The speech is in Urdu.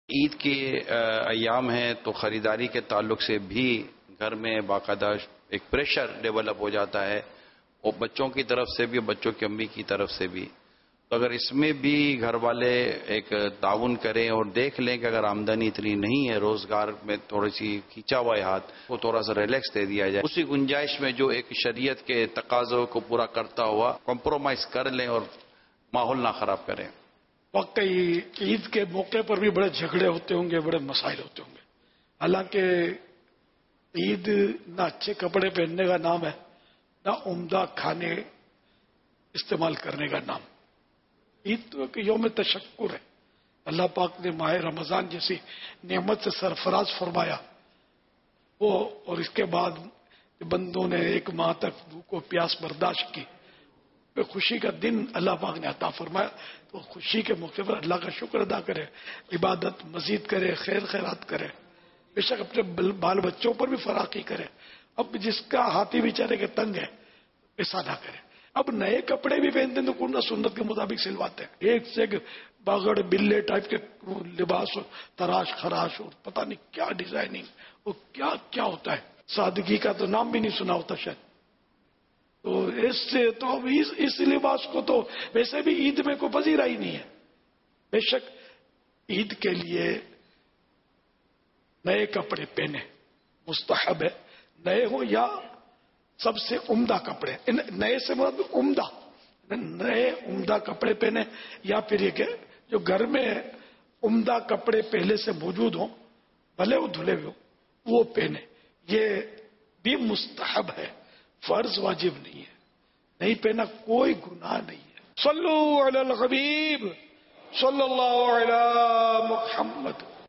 عید کے ایام ہیں تو خریداری کے تعلق سے بھی گھر میں باقاعدہ ایک پریشر ڈیولپ ہو جاتا ہے، اور بچوں کی طرف سے بھی، بچوں کی امی کی طرف سے بھی. تو اگر اس میں بھی گھر والے ایک تعاون کریں اور دیکھ لیں کہ اگر آمدنی اتنی نہیں ہے، روزگار میں تھوڑی سی کھینچا ہوا ہے ہاتھ، وہ تھوڑا سا ریلیکس دے دیا جائے، اسی گنجائش میں جو ایک شریعت کے تقاضوں کو پورا کرتا ہوا کمپرومائز کر لیں اور ماحول نہ خراب کریں. واقعی عید کے موقع پر بھی بڑے جھگڑے ہوتے ہوں گے، بڑے مسائل ہوتے ہوں گے. حالانکہ عید نہ اچھے کپڑے پہننے کا نام ہے، نہ عمدہ کھانے استعمال کرنے کا نام. عید تو ایک یوم تشکر ہے. اللہ پاک نے ماہ رمضان جیسی نعمت سے سرفراز فرمایا، وہ اور اس کے بعد بندوں نے ایک ماہ تک بھوک و پیاس برداشت کی، خوشی کا دن اللہ پاک نے عطا فرمایا. تو خوشی کے موقع پر اللہ کا شکر ادا کرے، عبادت مزید کرے، خیر خیرات کرے، بے شک اپنے بال بچوں پر بھی فراخی کرے. اب جس کا ہاتھی بیچارے کے تنگ ہے ایسا نہ کرے. اب نئے کپڑے بھی پہنتے ہیں تو کننا سنت کے مطابق سلواتے ہیں، ایک سے ایک باغڑ بلے ٹائپ کے لباس، تراش خراش اور پتہ نہیں کیا ڈیزائننگ، وہ کیا کیا ہوتا ہے. سادگی کا تو نام بھی نہیں سنا ہوتا شاید. تو اس سے تو اس لباس کو تو ویسے بھی عید میں کوئی پذیرا ہی نہیں ہے. بے شک عید کے لیے نئے کپڑے پہنے مستحب ہے، نئے ہو یا سب سے عمدہ کپڑے. نئے سے مراد عمدہ، نئے عمدہ کپڑے پہنے، یا پھر یہ کہ جو گھر میں عمدہ کپڑے پہلے سے موجود ہوں، بھلے وہ دھلے ہوئے ہوں، وہ پہنے. یہ بھی مستحب ہے، فرض واجب نہیں ہے. نہیں پہنا کوئی گناہ نہیں ہے. صلو علی الحبیب صلی اللہ علی محمد.